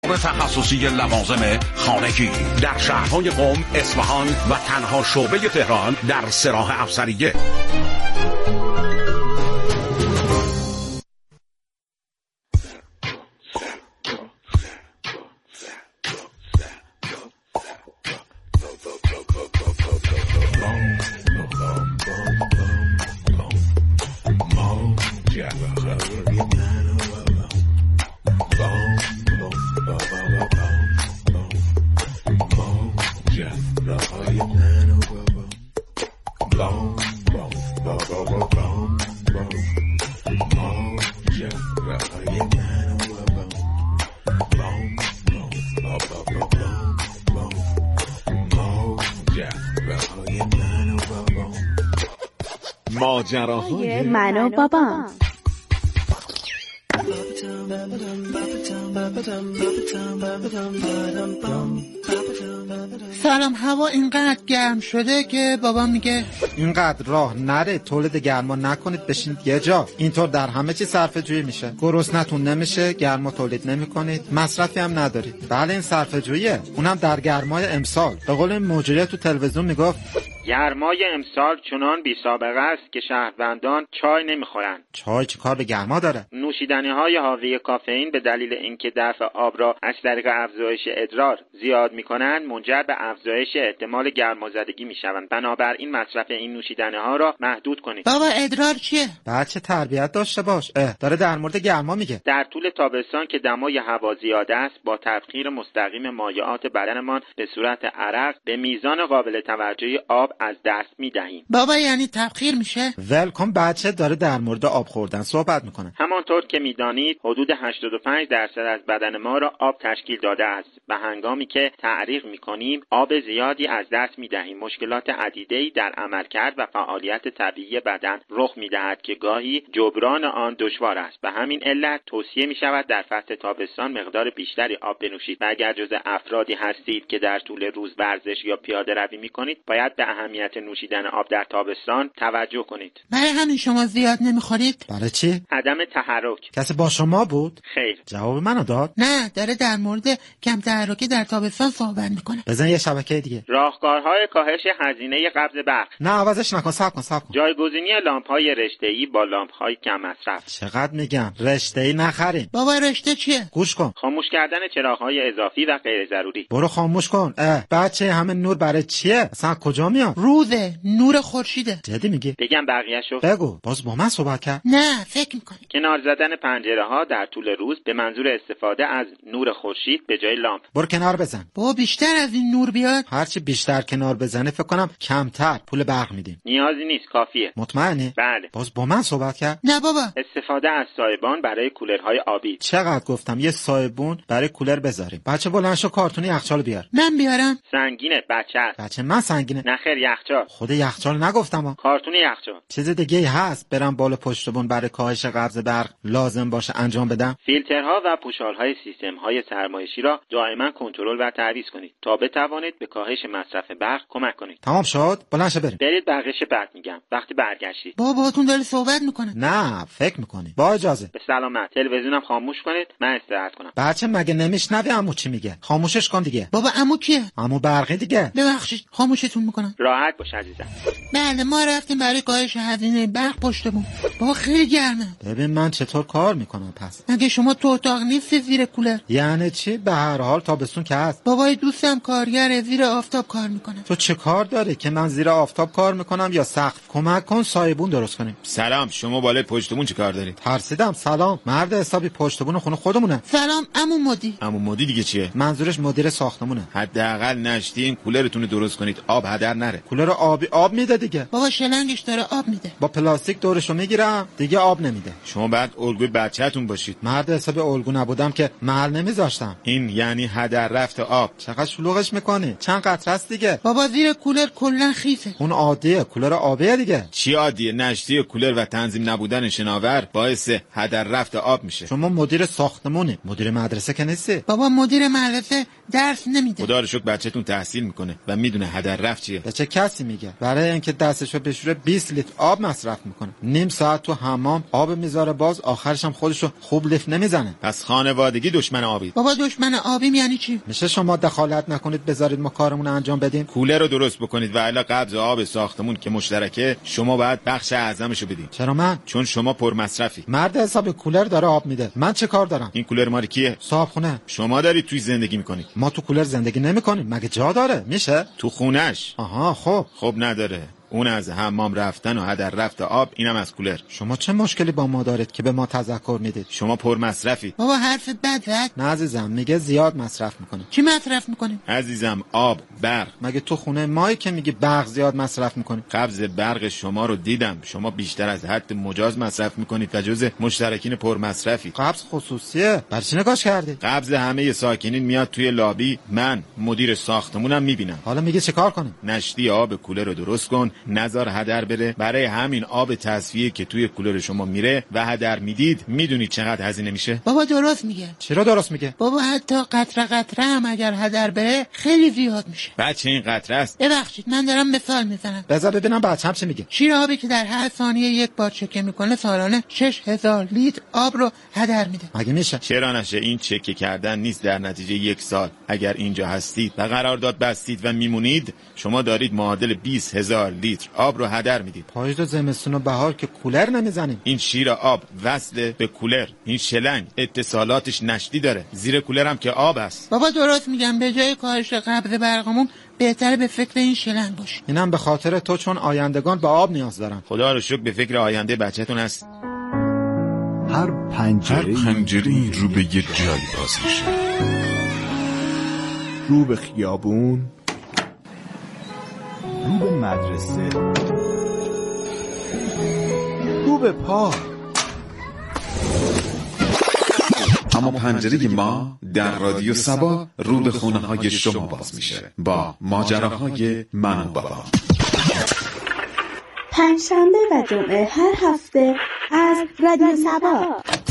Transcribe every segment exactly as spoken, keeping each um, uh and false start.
لابراتوار تخصصی لوازم خانگی در شهرهای قم، اصفهان و تنها شعبه تهران در سه راه افسریه. ماجراهای من و بابام. سلام، هوا اینقدر گرم شده که بابا میگه اینقدر راه نره، تولید گرما نکنید، بشینید یه جا. اینطور در همه چی صرفه جویی میشه، گرسنتون نمیشه، گرما تولید نمیکنید، مصرفی هم ندارید. بله این صرفه جوییه، اونم در گرمای امسال. به قول این مجری تو تلویزیون میگفت گرمای امسال چنان بی سابقه است که شهروندان چای نمیخورند. چای چه کار به گرما داره؟ نوشیدنی‌های حاوی کافئین به دلیل اینکه دفع آب را از طریق افزایش ادرار زیاد می‌کنند منجر به افزایش احتمال گرمازدگی می‌شوند. بنابراین مصرف این نوشیدنی‌ها را محدود کنید. بابا ادرار چیه؟ بچه تربیت داشته باش. اه داره در مورد گرما میگه. در طول تابستان که دمای هوا زیاد است، با تبخیر مستقیم مایعات بدنمان به صورت عرق به میزان قابل توجهی آب از دست می‌دهیم. بابا یعنی تبخیر میشه؟ ولکن بچه داره در مورد آب خوردن صحبت میکنه. همانطور که میدانید حدود هشتاد و پنج درصد از بدن ما را آب تشکیل داده است و هنگامی که تعریق میکنیم آب زیادی از دست میدهیم. مشکلات عدیده‌ای در عملکرد و فعالیت طبیعی بدن رخ میدهد که گاهی جبران آن دشوار است. به همین علت توصیه میشود در فصل تابستان مقدار بیشتری آب بنوشید و اگر جزء افرادی هستید که در طول روز ورزش یا پیاده روی میکنید باید به اهمیت نوشیدن آب در تابستان توجه کنید. برای همین شما زیاد نمیخورید؟ برای چی؟ عدم تحرک. کسی با شما بود؟ خیر. جواب منو داد؟ نه، داره در مورد کم تحرکی در تابستان صحبت میکنه. بزن یه شبکه دیگه. راهکارهای کاهش هزینه قبض برق. نه عوضش نکن، صبر کن صبر کن. جایگزینی لامپ‌های رشته‌ای با لامپ‌های کم مصرف. چقدر میگم رشته‌ای نخریم. بابا رشته چیه؟ گوش کن. خاموش کردن چراغ‌های اضافی و غیر ضروری. برو خاموش کن. اه بچه همه نور برای چیه؟ اصلا کجا میاد؟ روزه، نور خورشیده. جدی میگی؟ بگم بقیه‌شو؟ بگو. باز با من صحبت کرد؟ نه فکر میکنی. کنار زدن پنجره‌ها در طول روز به منظور استفاده از نور خورشید به جای لامپ. برو کنار بزن. بابا بیشتر از این نور بیاد. هرچی بیشتر کنار بزنه فکر کنم کمتر پول برق میدیم. نیازی نیست، کافیه. مطمئنی؟ بله. باز با من صحبت کرد؟ نه بابا. استفاده از سایبان برای کولرهای آبی. چقدر گفتم یه سایبون برای کولر بذاریم. بچه بلند شو کارتون یخچال بیار. من بیارم. سنگینه بچه. بچه من سنگینه. نخیر یخچال. خود یخچال نگفتم ها. کارتون یخچال. چیز دیگه هست برم بالا پشت بون برای کاهش قبض برق لازم باشه انجام بدم؟ فیلترها و پوشالهای سیستم‌های سرمایشی را دائما کنترل و تعویض کنید تا بتوانید به کاهش مصرف برق کمک کنید. تمام شد؟ بلند شو بریم. برید بقیه‌اش بعد میگم. وقتی برگشتید. بابا باهاتون داره صحبت میکنه. نه فکر میکنی. با اجازه. به سلامت. تلویزیونم خاموش کنید من استراحت کنم. بچه مگه نمیشنوی عمو چی میگه؟ خاموشش کن دیگه. بابا عمو کیه؟ عمو برقی دیگه. ببخشید خاموشتون میکنم. راحت باش عزیزم. بله ما رفتیم برای کاهش هزینه برق پشتمون. بابا خیلی گرمه. ببین من چطور کار میکنم پس. مگه شما تو اتاق نیستی زیر کولر؟ یعنی چی؟ به هر حال تابستون که هست. بابای دوستم کارگره زیر آفتاب کار میکنه. تو چه کار داری که من زیر آفتاب کار میکنم یا سقف؟ کمک کن سایبون درست کنیم. سلام، شما بالای پشتمون چه کار دارید؟ ترسیدم. سلام. مرد حسابی پشتبون خونه خودمونه. سلام عمو مدی. عمو مدی دیگه چیه؟ منظورش مدیر ساختمونه. حداقل نشتی این کولرتون رو درست کنید آب هدر نره. کولر آبی آب میده دیگه. بابا شلنگش داره آب میده. با پلاستیک دورشو میگیرم دیگه آب نمیده. شما بعد الگوی بچه‌تون باشید. مرد حسابی الگو نبودم که محل نمیذاشتم. این یعنی هدر رفت آب. چقدر شلوغش میکنی؟ چند قطره است دیگه. بابا زیر کولر کلا خیسه. اون عادیه، کولر آبیه دیگه. چی عادیه؟ نشتی کولر و تنظیم نبودن شناور باعث هدر رفت آب میشه. شما مدیر ساختمونی، مدیر مدرسه که نیستی. بابا مدیر مدرسه درس نمیده. خدا رو شکر بچه‌تون تحصیل میکنه و میدونه هدر رفت چیه. به چه کسی میگه برای اینکه دستشو بشوره بیست لیتر آب مصرف میکنه، نیم ساعت تو حمام آب میذاره، باز آخرش هم خودشو خوب لیفت نمیزنه. پس خانوادگی دشمن آبی. بابا دشمن آبیم یعنی چی؟ میشه شما دخالت نکنید بذارید ما کارمون رو انجام بدیم؟ کولر رو درست بکنید و الا قبض آب ساختمون که مشترکه شما باید بخش اعظمشو بدین. چرا من؟ چون شما پر مصرفی. مرد حساب کولر داره آب میده، من چه کار دارم؟ این کولر مال کیه؟ صاحبخونه. شما دارید توی زندگی میکنید. ما تو کولر زندگی نمیکنیم، مگه جا داره؟ میشه؟ تو خونش. آها خب. خب نداره. اون از حمام رفتن و هدر رفت آب، اینم از کولر. شما چه مشکلی با ما دارید که به ما تذکر میدید؟ شما پر مصرفی. بابا حرف بد زد. نه عزیزم، میگه زیاد مصرف میکنه. چی مصرف میکنه؟ عزیزم آب، برق. مگه تو خونه مایی که میگی برق زیاد مصرف میکنی؟ قبض برق شما رو دیدم، شما بیشتر از حد مجاز مصرف میکنید و جز مشترکین پر مصرفی. قبض خصوصیه، برای چی نگاش کردی؟ قبض همه ساکنین میاد توی لابی، من مدیر ساختمونم میبینم. حالا میگه چه کار کنیم؟ نشتی آب کولر رو درست کن، نذار هدر بره. برای همین آب تصفیه که توی کولر شما میره و هدر میدید، میدونید چقدر هزینه میشه؟ بابا درست میگه. چرا درست میگه؟ بابا حتی قطره قطره هم اگر هدر بره خیلی زیاد میشه. بچه این قطره است. ببخشید من دارم مثال میزنم. بذار ببینم بچه‌م چی میگه. شیر آبی که در هر ثانیه یک بار چکه میکنه سالانه شش هزار لیتر آب رو هدر میده. مگه میشه؟ چرا نشه؟ این چکه کردن نیست. در نتیجه یک سال اگر اینجا هستید و قرارداد بستید و میمونید، شما دارید معادل بیست هزار لیتر آب رو هدر میدید. پاییز و زمستون و بهار که کولر نمیزنیم. این شیر آب وصل به کولر، این شلنگ اتصالاتش نشتی داره، زیر کولر هم که آب است. بابا درست میگم، به جای کاهش قبض برقمون بهتره به فکر این شلنگ باشی. اینم به خاطر تو، چون آیندگان به آب نیاز دارن. خدا رو شکر به فکر آینده بچه‌تون هست. هر پنجره هر پنجره رو به یه جایی باز میشه. رو به خیابون، رو به مدرسه، رو به پارک. اما پنجره ما در رادیو سبا رو به خونه های شما باز میشه با ماجراهای من و بابا. پنجشنبه و جمعه هر هفته از رادیو سبا.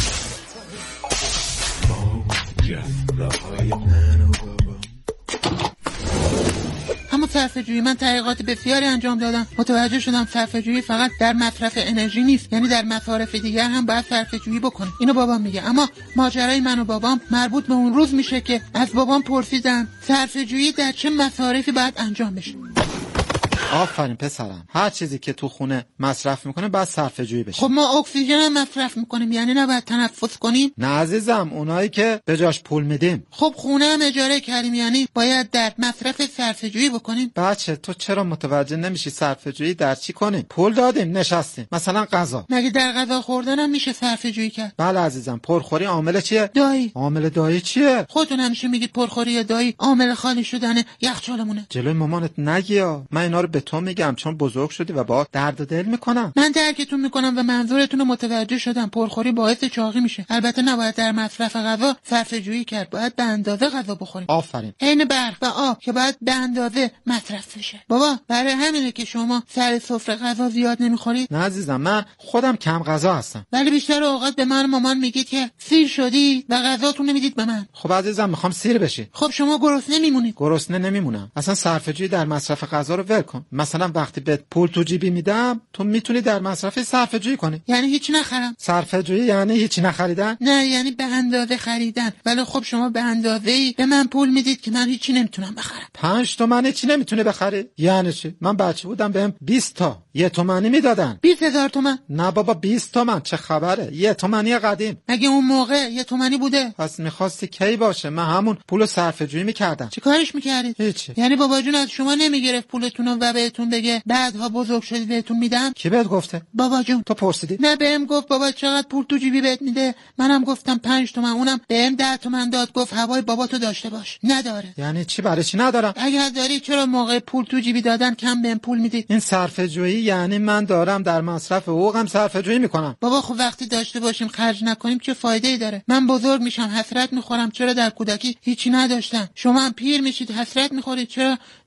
اما صرفه‌جویی، من تحقیقات بسیاری انجام دادم، متوجه شدم صرفه‌جویی فقط در مصرف انرژی نیست، یعنی در مصارف دیگر هم باید صرفه‌جویی بکنیم. اینو بابام میگه. اما ماجرای من و بابام مربوط به اون روز میشه که از بابام پرسیدم صرفه‌جویی در چه مصارفی باید انجام بشه. آفرین پسرم، هر چیزی که تو خونه مصرف میکنه باید صرفه جویی بشه. خب ما اکسیژن هم مصرف میکنیم، یعنی نباید تنفس کنیم؟ نه عزیزم، اونایی که به جاش پول میدیم. خب خونه هم اجاره کردیم، یعنی باید در مصرف صرفه جویی بکنیم؟ بچه تو چرا متوجه نمیشی صرفه جویی در چی کنیم؟ پول دادیم نشستیم، مثلا غذا. مگه در غذا خوردن هم میشه صرفه جویی کرد؟ بله عزیزم، پرخوری عامل چیه؟ دایی. عامل دایی چیه؟ خودتون همیشه میگید پرخوری یا دایی عامل خالی شدن یخچالمونه. جلوی مامانت نگیا، من اینا رو به تو میگم چون بزرگ شدی و با درد دل میکنم. من درکتون میکنم و منظورتون رو متوجه شدم. پرخوری باعث چاقی میشه. البته نباید در مصرف غذا صرفه جویی کرد، باید به اندازه غذا بخوریم. آفرین. عین برق و آب که باید به اندازه مصرف بشه. بابا برای همینه که شما سر سفره غذا زیاد نمیخورید؟ نه عزیزم، من خودم کم غذا هستم، ولی بیشتر اوقات به من مامان میگید که سیر شدی و غذاتون نمیدید به من. خب عزیزم میخوام سیر بشی. خب شما گرسنه نمیمونید. گرسنه نمیمونم. اصلا صرفه جویی در مصرف غذا رو ول کن. مثلا وقتی به پول تو جیبی میدم، تو میتونی در مصرف صرفه جویی کنی. یعنی هیچ نخرم؟ صرفه جویی یعنی هیچ نخریدن؟ نه، یعنی به اندازه خریدن. ولی خب شما به اندازه‌ای به من پول میدید که من هیچی نمیتونم بخرم. پنج تومانی چی نمیتونی بخری؟ یعنی چی؟ من بچه بودم بهم بیست تا یه تومانی میدادن. بیست هزار تومن؟ نه بابا، بیست تومن. چه خبره؟ یه تومانی قدیم. مگه اون موقع یه تومانی بوده؟ پس میخواستی کی باشه؟ من همون پولو صرفه جویی میکردم. چه کارش میکردید؟ هیچی. یعنی بابا جون از شما نمیگرفت پولتون رو و بهتون بگه بعدها بزرگ شدید بهتون میدم؟ کی بهت گفته؟ بابا جون. تو پرسیدی؟ نه، بهم گفت بابا چقدر پول تو جیبی بهت میده. منم گفتم پنج تومن. اونم بهم ده تومن داد، گفت هوای باباتو داشته باش. نداره. یعنی چی؟ برای چی ندارم؟ اگر داری چرا موقع پول تو جیبی دادن کم بهم پول میدی؟ این صرفه جویی یعنی من دارم در مصرف حقوقم صرفه جویی میکنم. بابا خب وقتی داشته باشیم خرج نکنیم چه فایده ای داره؟ من بزرگ میشم حسرت میخورم چرا در کودکی هیچی نداشتم. شما هم پیر میشید حسرت میخورید چرا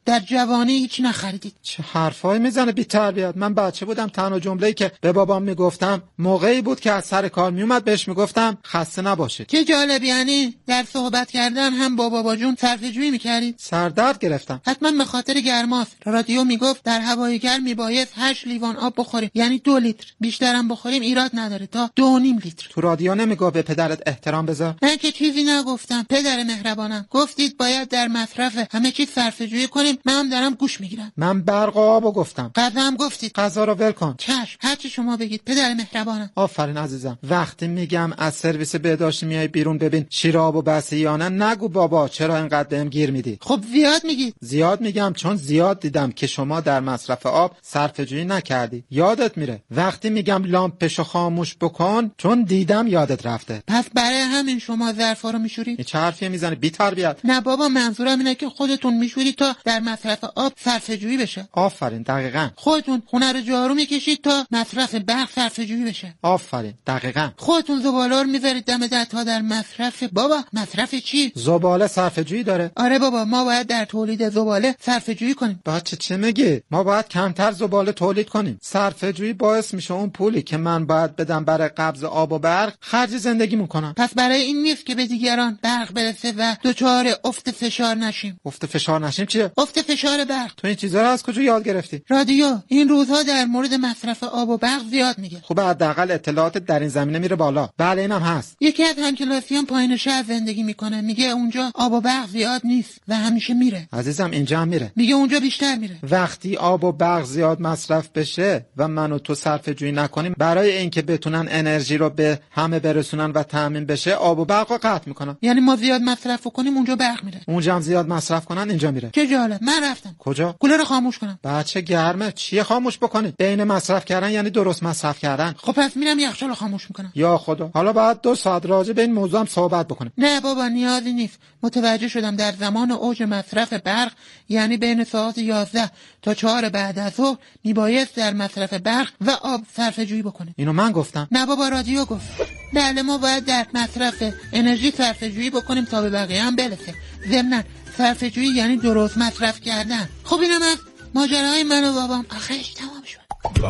در جوانی هیچ نخریدید. چه حرفایی میزنه بی تربیت. من بچه بودم تنها جمله‌ای که به بابام میگفتم موقعی بود که از سر کار میومد بهش میگفتم خسته نباشید. چه جالب، یعنی در صحبت کردن هم با بابا جون صرفه‌جویی میکردید؟ سردرد گرفتم. حتما به خاطر گرماست. رادیو میگفت در هوای گرم میبایست هشت لیوان آب بخوریم، یعنی دو لیتر. بیشترم بخوریم ایراد نداره تا دو و نیم لیتر. تو رادیو نمیگفت به پدرت احترام بذار؟ من که چیزی نگفتم پدر مهربانم. گفتید باید در مصرف همه چیز صرفه‌جویی کنیم، من هم دارم گوش میگیرم. من برق و آبو گفتم. غذا هم گفتید. غذا رو ول کن. چشم، هر چی شما بگید پدر مهربانم. آفرین عزیزم. وقتی میگم از سرویس بهداشتی میای بیرون ببین شیر آبو بسی یا نه، نگو بابا چرا اینقدر بهم گیر میدی. خب زیاد میگید. زیاد میگم چون زیاد دیدم که شما در مصرف آب صرفه‌جویی نکردی. یادت میره. وقتی میگم لامپشو خاموش بکن چون دیدم یادت رفته. پس برای همین شما ظرفا رو میشورید؟ این چه حرفی میزنی بی تربیت؟ نه بابا، منظورم اینه که خودتون میشورید تا در مصرف آب صرفه‌جویی بشه. آفرین دقیقاً. خودتون خونه رو جارو میکشید تا مصرف برق صرفه‌جویی بشه. آفرین دقیقاً. خودتون زباله رو میذارید دم در تا در مصرف. بابا مصرف چی؟ زباله صرفه‌جویی داره؟ آره بابا، ما باید در تولید زباله صرفه‌جویی کنیم. بچه چه میگی؟ ما باید کمتر زباله تولید کنیم. صرفه‌جویی باعث میشه اون پولی که من باید بدم برای قبض آب و برق خرج زندگیمون کنم. پس برای این نیست که به دیگران برق برسه و دچار افت فشار نشیم. افت فشار نشیم چیه؟ افت فشار برق. تو این چیزا رو از کجا یاد گرفتی؟ رادیو این روزها در مورد مصرف آب و برق زیاد میگه. خب حداقل اطلاعات در این زمینه میره بالا. بله اینم هست. یکی از همکلاسیان پایین شهر زندگی میکنه، میگه اونجا آب و برق زیاد نیست و همیشه میره. عزیزم اینجا هم میره. میگه اونجا بیشتر میره. وقتی آب و برق زیاد مصرف بشه و من و تو صرفه‌جویی نکنیم، برای اینکه بتونن انرژی رو به همه برسونن و تامین بشه آب و برق رو قطع میکنن. یعنی ما زیاد مصرف کنیم اونجا برق میره. اونجا هم زیاد مصرف کنن اینجا میره. چه جالب. من رفتم. کجا؟ کولر رو خاموش کنم. بچه گرمه. چیه خاموش بکنی؟ بین مصرف کردن یعنی درست مصرف کردن. خب پس میرم یخچال رو خاموش میکنم. یا خدا، حالا بعد دو ساعت راجع به این موضوع هم صحبت بکنیم. نه بابا نیازی نیست. متوجه شدم در زمان اوج مصرف برق، یعنی بین ساعت یازده تا چهار بعد از ظهر، میبایست در مصرف برق و آب صرفه‌جویی بکنیم. اینو من گفتم؟ نه بابا رادیو گفت. بله ما باید در مصرف انرژی صرفه‌جویی بکنیم تا به بقیه هم برسه. ضمناً صرفه‌جویی یعنی درست مصرف کردن. خب اینم از ماجراهای من و بابام. آخرش تمام شد.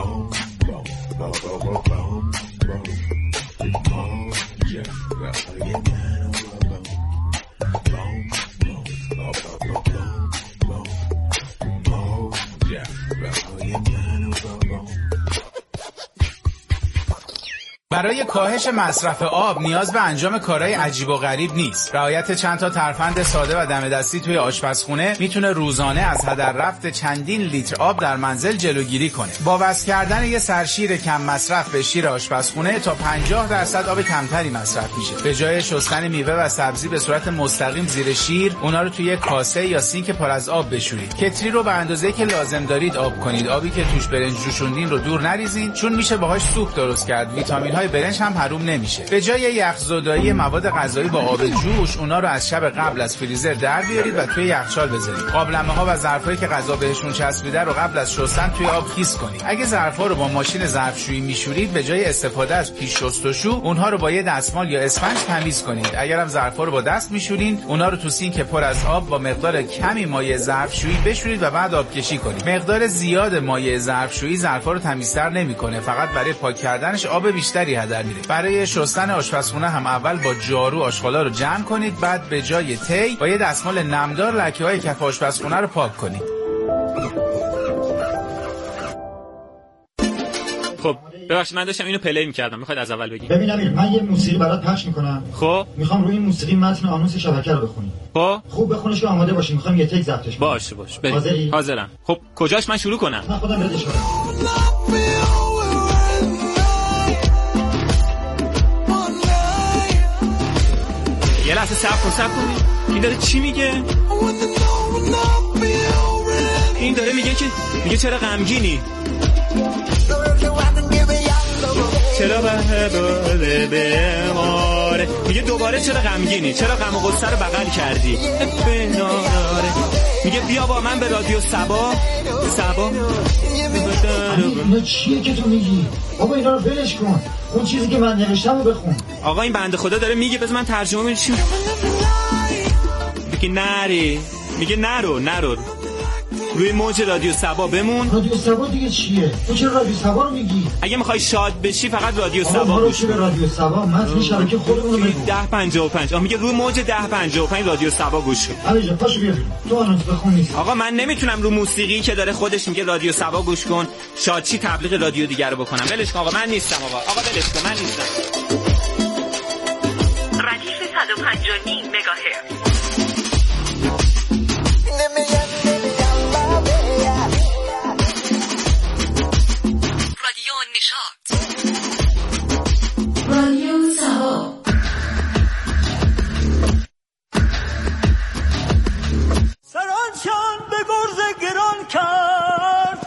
برای کاهش مصرف آب نیاز به انجام کارهای عجیب و غریب نیست. رعایت چند تا ترفند ساده و دم دستی توی آشپزخونه میتونه روزانه از هدر رفت چندین لیتر آب در منزل جلوگیری کنه. با وصل کردن یه سرشیر کم مصرف به شیر آشپزخونه تا پنجاه درصد آب کمتری مصرف میشه. به جای شستن میوه و سبزی به صورت مستقیم زیر شیر، اونا رو توی کاسه یا سینک پر از آب بشورید. کتری رو به اندازه‌ای که لازم دارید آب کنید. آبی که توش برنج جوشوندین رو دور نریزین، چون میشه باهاش سوپ درست کرد. ویتامین برنج هم حروم نمیشه. به جای یخزدایی مواد غذایی با آب جوش، اونا رو از شب قبل از فریزر در بیارید و توی یخچال بذارید. قابلمه ها و ظرفایی که غذا بهشون چسبیده رو قبل از شستن توی آب خیس کنید. اگه ظرفا رو با ماشین ظرفشویی میشورید، به جای استفاده از پیش شستشو، اونها رو با یه دستمال یا اسفنج تمیز کنید. اگرم ظرفا رو با دست میشورید، اونا رو تو سینک پر از آب با مقدار کمی مایع ظرفشویی بشورید و بعد آبکشی کنید. مقدار زیاد مایع ظرفشویی ظرفا رو تمیزتر نمیکنه، فقط برای پاک کردنش آب بیشتری هدر میره. برای شستن آشپزخونه هم اول با جارو آشغالا رو جمع کنید، بعد به جای تی با یه دستمال نمدار لکه‌های کف آشپزخونه رو پاک کنید. خب ببخشید من داشتم اینو پلی می‌کردم، میخواید از اول بگیم؟ ببین امیر، من یه موسیقی برات پخش می‌کنم. خب میخوام روی این موسیقی متن آنونس شبکه رو بخونی. خب خوب بخونش که آماده باشی، میخوام یه تک ضبطش کنم. باشه باشه بریم. حاضری؟ حاضرم. خب کجاش من شروع کنم؟ من خودم ردش کنم. یه لحظه صبر کن صبر کن. این داره چی میگه؟ این داره میگه که میگه چرا غمگینی؟ چرا به بماره؟ میگه دوباره چرا غمگینی؟ چرا غم و غصه رو بغل کردی؟ میگه بیا با من به رادیو سبا. سبا اینا چیه که تو میگی؟ بابا اینا رو ولش کن. اون چیزی که من نوشتم رو بخون. آقا این بنده خدا داره میگه، بذار من ترجمه کنم. چی میگه؟ نری. میگه نرو نرو. روی موج رادیو سبا بمون. رادیو سبا دیگه چیه؟ تو چرا رادیو سبا رو میگی؟ اگه میخوای شاد بشی فقط رادیو سبا گوش کن. رادیو سبا متن شبکه خودمون رو بگو. ده پنجاه و پنج. آ میگه روی موج ده پنجاه و پنج رادیو سبا گوش کن. علی جان پاشو بیا. تو آنونس بخون نیست. آقا من نمیتونم رو موسیقی که داره خودش میگه رادیو سبا گوش کن شادچی تبلیغ رادیو دیگه رو بکنم. ولش کن آقا من نیستم آقا. آقا ولش کن من نیستم. ردیف صد و پنج و نیم مگاهرتز. رادیو نشاط. رادیو سبا. سرانشان به گرز گران کرد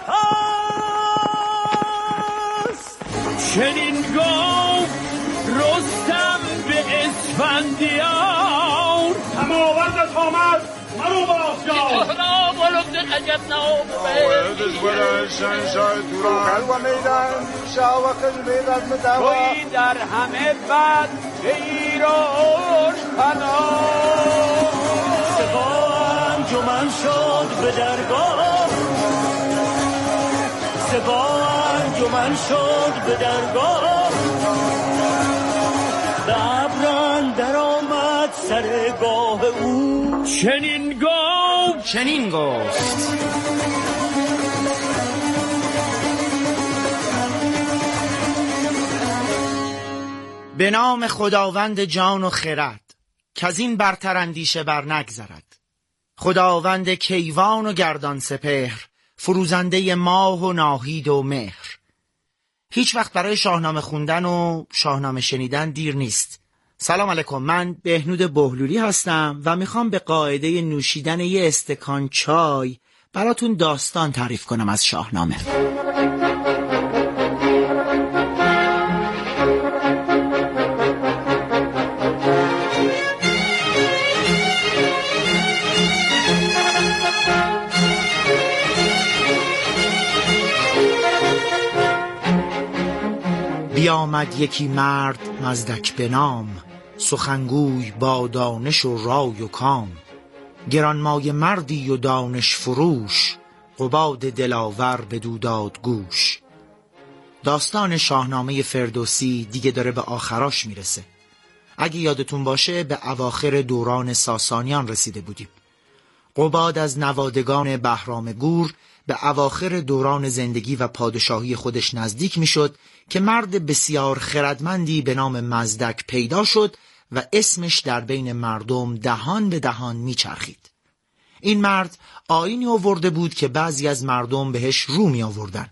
هست. چنین گفت رستم به اسفندیار هماورد آمد مرو باشگاه تهران ولد عجب نام وارد برای شنشای توران و میدان شاوق میدان مدوا توی در همه بد به ایراش پناه سپاه انجمن شد به درگاه سپاه انجمن شد به درگاه دبران در آمد سرگاه او چنین گفت چنین گفت به نام خداوند جان و خرد کز این برتر اندیشه بر نگذرد. خداوند کیوان و گردان سپهر فروزنده ماه و ناهید و مهر. هیچ وقت برای شاهنامه خوندن و شاهنامه شنیدن دیر نیست. سلام علیکم، من بهنود بهلولی هستم و میخوام به قاعده نوشیدن یه استکان چای براتون داستان تعریف کنم از شاهنامه. بیامد یکی مرد مزدک به نام، سخنگوی با دانش و رای و کام. گرانمایه مردی و دانش فروش، قباد دلاور بدو داد گوش. داستان شاهنامه فردوسی دیگه داره به آخراش میرسه. اگه یادتون باشه به اواخر دوران ساسانیان رسیده بودیم. قباد از نوادگان بهرام گور به اواخر دوران زندگی و پادشاهی خودش نزدیک میشد که مرد بسیار خردمندی به نام مزدک پیدا شد و اسمش در بین مردم دهان به دهان میچرخید. این مرد آیینی آورده بود که بعضی از مردم بهش رو می آوردن.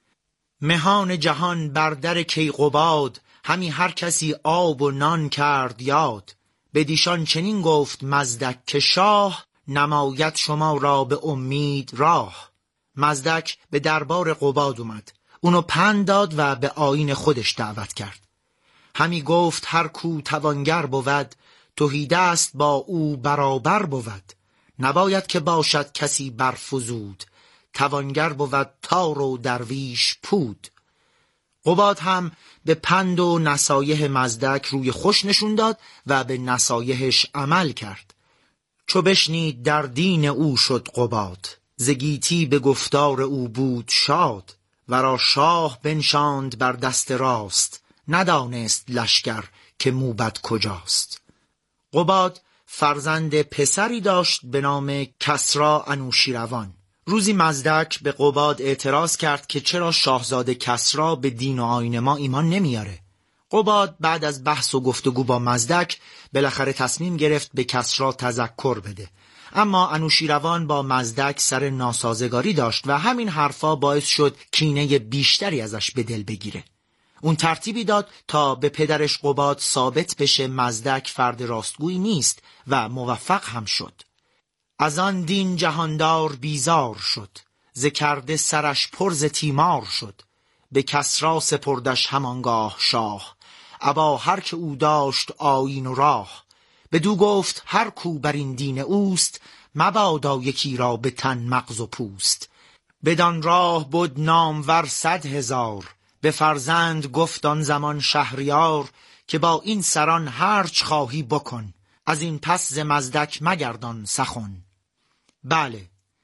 مهان جهان بر در کیقباد، همی هر کسی آب و نان کرد یاد. بدیشان چنین گفت مزدک که شاه، نماید شما را به امید راه. مزدک به دربار قباد اومد، اونو پند داد و به آیین خودش دعوت کرد. همی گفت هر کو توانگر بود، تهیده است با او برابر بود. نباید که باشد کسی برفزود، توانگر بود تار و درویش پود. قباد هم به پند و نصایح مزدک روی خوش نشون داد و به نصایحش عمل کرد. چو بشنید در دین او شد قباد، زگیتی به گفتار او بود شاد. ورا شاه بنشاند بر دست راست، ندانست لشکر که موبد کجاست. قباد فرزند پسری داشت به نام کسری انوشیروان. روزی مزدک به قباد اعتراض کرد که چرا شاهزاده کسری به دین و آیین ما ایمان نمیاره. قباد بعد از بحث و گفتگو با مزدک بالاخره تصمیم گرفت به کسری تذکر بده. اما انوشیروان با مزدک سر ناسازگاری داشت و همین حرفا باعث شد کینه بیشتری ازش به دل بگیره. اون ترتیبی داد تا به پدرش قباد ثابت بشه مزدک فرد راستگویی نیست و موفق هم شد. از آن دین جهاندار بیزار شد، ز کرده سرش پر ز تیمار شد. به کسری سپردش همانگاه شاه، ابا هر که او داشت آیین و راه. بدو گفت هر کو بر این دین اوست، مبادا یکی را به تن مغز و پوست. بدان راه بود نامور صد هزار، به فرزند گفت آن زمان شهریار. که با این سران هرچ خواهی بکن، از این پس ز مزدک مگردان سخن. بله،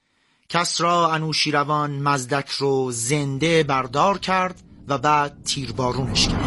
کسری انوشیروان مزدک رو زنده بردار کرد و بعد تیربارونش کرد.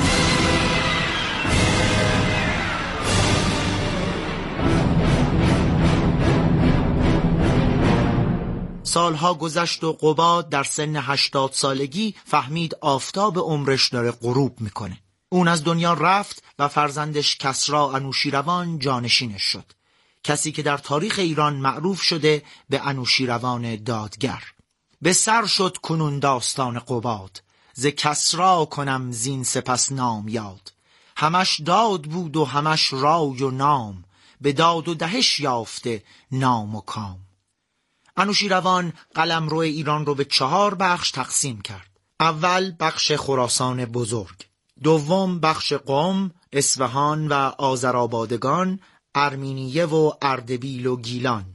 سالها گذشت و قباد در سن هشتاد سالگی فهمید آفتاب عمرش داره غروب میکنه. اون از دنیا رفت و فرزندش کسری انوشیروان جانشینش شد، کسی که در تاریخ ایران معروف شده به انوشیروان دادگر. به سر شد کنون داستان قباد، ز کسری کنم زین سپس نام یاد. همش داد بود و همش رای و نام، به داد و دهش یافته نام و کام. انوشیروان قلمرو ایران رو به چهار بخش تقسیم کرد. اول بخش خراسان بزرگ، دوم بخش قم، اصفهان و آذرآبادگان، ارمینیه و اردبیل و گیلان،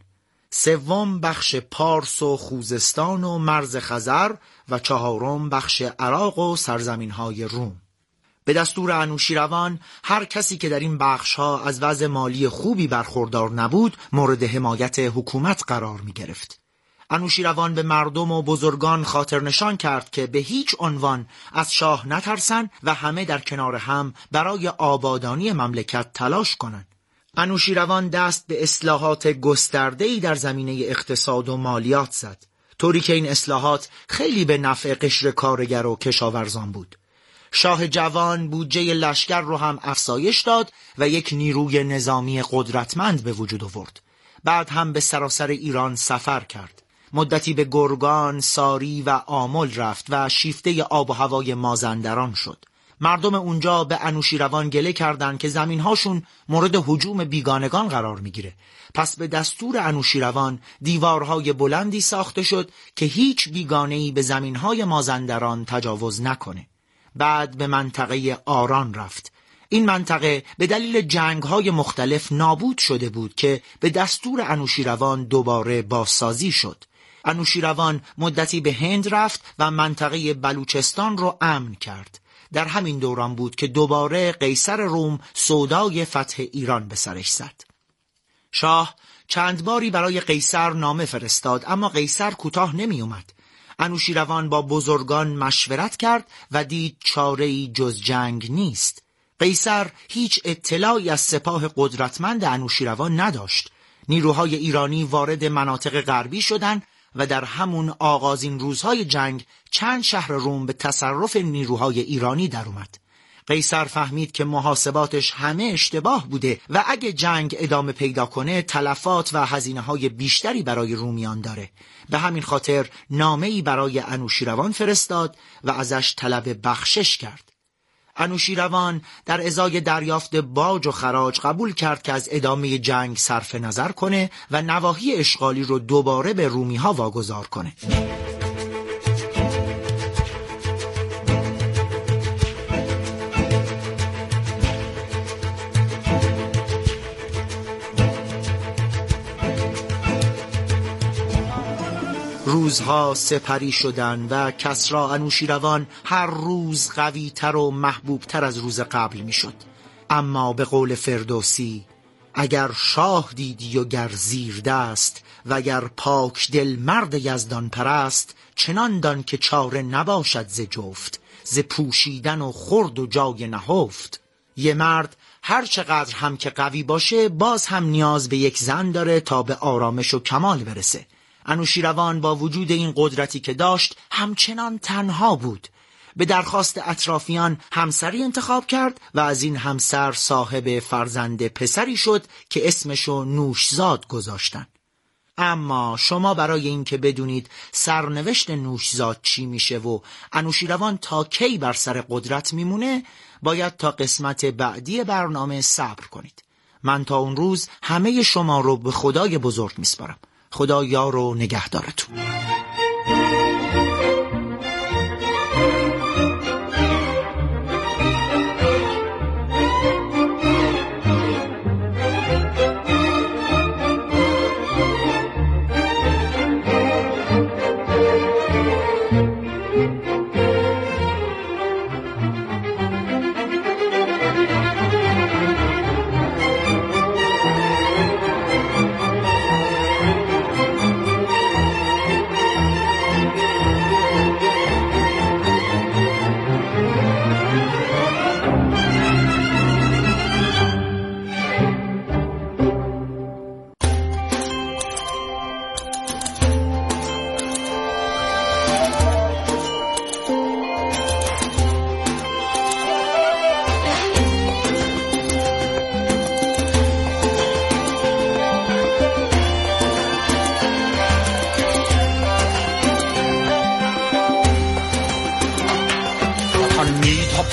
سوم بخش پارس و خوزستان و مرز خزر و چهارم بخش عراق و سرزمین‌های روم. به دستور انوشیروان هر کسی که در این بخش‌ها از وضع مالی خوبی برخوردار نبود مورد حمایت حکومت قرار می‌گرفت. انوشیروان به مردم و بزرگان خاطر نشان کرد که به هیچ عنوان از شاه نترسن و همه در کنار هم برای آبادانی مملکت تلاش کنند. انوشیروان دست به اصلاحات گسترده‌ای در زمینه اقتصاد و مالیات زد، طوری که این اصلاحات خیلی به نفع قشر کارگر و کشاورزان بود. شاه جوان بودجه لشکر رو هم افزایش داد و یک نیروی نظامی قدرتمند به وجود آورد. بعد هم به سراسر ایران سفر کرد. مدتی به گرگان، ساری و آمل رفت و شیفته آب و هوای مازندران شد. مردم اونجا به انوشیروان گله کردند که زمینهاشون مورد هجوم بیگانگان قرار میگیره. پس به دستور انوشیروان دیوارهای بلندی ساخته شد که هیچ بیگانه‌ای به زمینهای مازندران تجاوز نکنه. بعد به منطقه آران رفت. این منطقه به دلیل جنگ‌های مختلف نابود شده بود که به دستور انوشیروان دوباره بازسازی شد. انوشیروان مدتی به هند رفت و منطقه بلوچستان رو امن کرد. در همین دوران بود که دوباره قیصر روم سودای فتح ایران به سرش زد. شاه چند باری برای قیصر نامه فرستاد، اما قیصر کوتاه نمی اومد. انوشیروان با بزرگان مشورت کرد و دید چاره‌ای جز جنگ نیست. قیصر هیچ اطلاعی از سپاه قدرتمند انوشیروان نداشت. نیروهای ایرانی وارد مناطق غربی شدند و در همون آغازین روزهای جنگ چند شهر روم به تصرف نیروهای ایرانی در اومد. قیصر فهمید که محاسباتش همه اشتباه بوده و اگه جنگ ادامه پیدا کنه تلفات و هزینه‌های بیشتری برای رومیان داره. به همین خاطر نامه‌ای برای انوشیروان فرستاد و ازش طلب بخشش کرد. انوشیروان در ازای دریافت باج و خراج قبول کرد که از ادامه جنگ صرف نظر کنه و نواحی اشغالی رو دوباره به رومی‌ها واگذار کنه. روزها سپری شدن و کسری انوشیروان هر روز قوی تر و محبوب تر از روز قبل می شد. اما به قول فردوسی اگر شاه دیدی و گر زیر دست و گر پاک دل مرد یزدان پرست، چنان دان که چاره نباشد ز جفت، ز پوشیدن و خورد و جای نهفت. یه مرد هر چقدر هم که قوی باشه باز هم نیاز به یک زن داره تا به آرامش و کمال برسه. انوشیروان با وجود این قدرتی که داشت همچنان تنها بود. به درخواست اطرافیان همسری انتخاب کرد و از این همسر صاحب فرزند پسری شد که اسمشو نوشزاد گذاشتن. اما شما برای این که بدونید سرنوشت نوشزاد چی میشه و انوشیروان تا کی بر سر قدرت میمونه باید تا قسمت بعدی برنامه صبر کنید. من تا اون روز همه شما رو به خدای بزرگ میسپارم. خدا یار و نگهدارتون.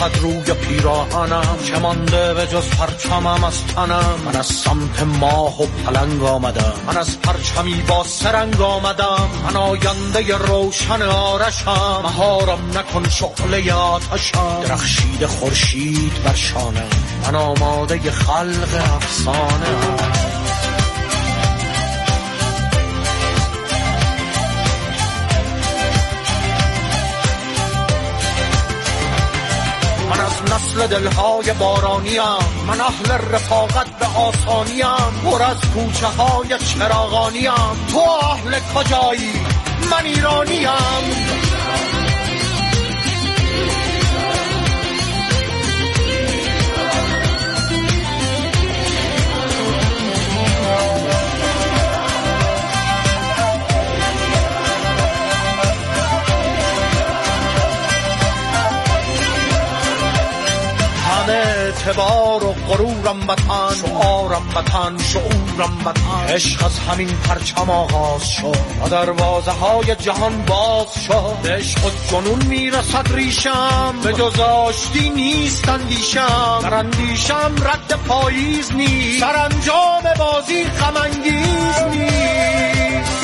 میرسد روی پیراهنم، چه مانده به جز پرچمم از تنم. من از سمت ماه و پلنگ آمدم، من از پرچمی با سرنگ آمدم. من آینده روشن آرشم، مهارم نکن شعله آتشم. درخشید خورشید بر شانم، من آماده خلق افسانه. نسل دلهای بارانیم، من اهل رفاقت به آسانیم. پر از کوچه های چراغانیم، تو اهل کجایی؟ من ایرانیم. اعتبار و غرورم وطن، شعارم وطن، شعورم وطن. عشق از همین پرچم آغاز شد و دروازه های جهان باز شد. عشق و جنون میرسد ریشم، به جز آشتی نیست اندیشم. در اندیشم رد پاییز نیست، سرانجام بازی غم انگیز نیست.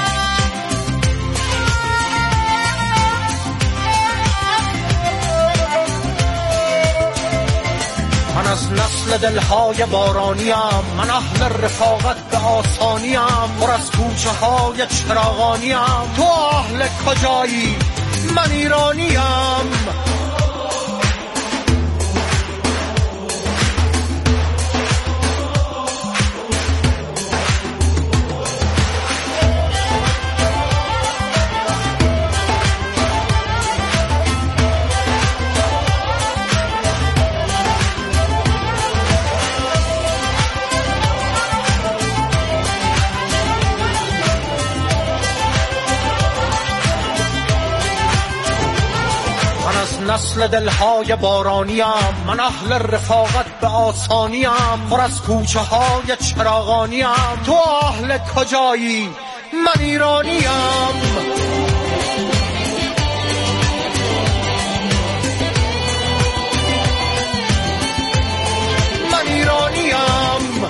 من از نسل دلهای بارانیم، من اهل رفاقت به آسانیم. پر از کوچه های چراغانیم، تو اهل کجایی؟ من ایرانیم. نسل دلهای بارانیم، من اهل رفاقت به آسانیم. پر از کوچه های چراغانیم، تو اهل کجایی؟ من ایرانیم. من ایرانیم.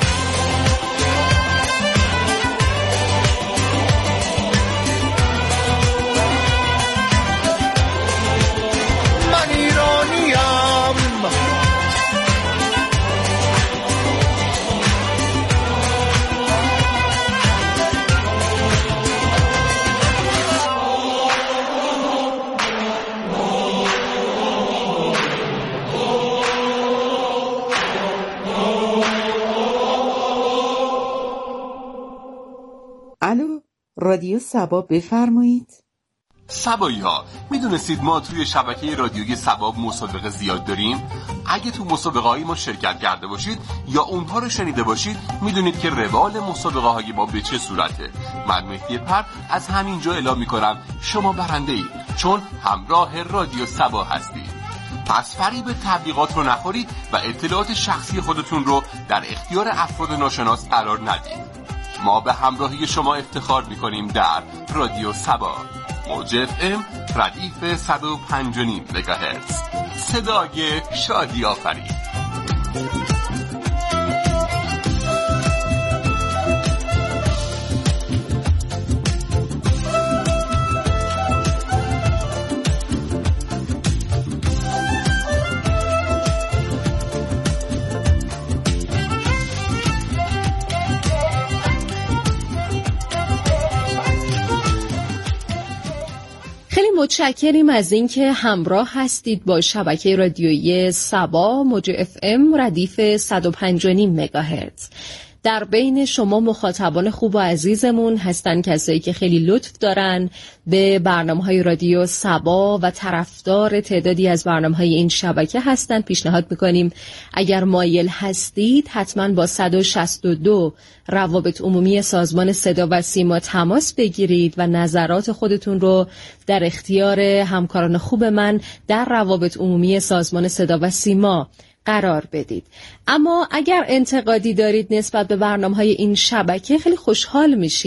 الو، رادیو سبا، بفرمایید. سبایی ها، میدونستید ما توی شبکه رادیویی سبا مسابقه زیاد داریم؟ اگه تو مسابقه های ما شرکت کرده باشید یا اونها رو شنیده باشید، میدونید که روال مسابقه های ما به چه صورته. من مهدی پر از همینجا اعلام میکنم شما برنده اید، چون همراه رادیو سبا هستید. پس فریب تبلیغات رو نخورید و اطلاعات شخصی خودتون رو در اختیار افراد ناشناس قرار ندید. ما به همراهی شما افتخار میکنیم در رادیو سبا، موج اف ام ردیف صد و پنج و نیم مگاهرتز، صدای شادی آفرین. متشکریم از اینکه همراه هستید با شبکه رادیویی سبا، موج اف ام ردیف صد و پنج و نیم مگاهرتز. در بین شما مخاطبان خوب و عزیزمون هستن کسایی که خیلی لطف دارن به برنامه‌های رادیو سبا و طرفدار تعدادی از برنامه‌های این شبکه هستن. پیشنهاد می‌کنیم اگر مایل هستید حتما با صد و شصت و دو روابط عمومی سازمان صدا و سیما تماس بگیرید و نظرات خودتون رو در اختیار همکاران خوب من در روابط عمومی سازمان صدا و سیما قرار بدید. اما اگر انتقادی دارید نسبت به برنامه‌های این شبکه خیلی خوشحال میشیم